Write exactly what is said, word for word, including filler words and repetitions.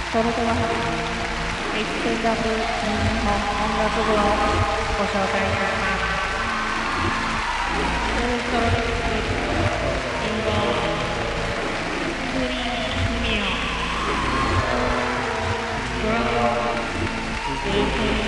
それでは、エクセンダブ日本音楽部をご紹介いたします。エレクトロニックインゴフリーヒミオドラムベース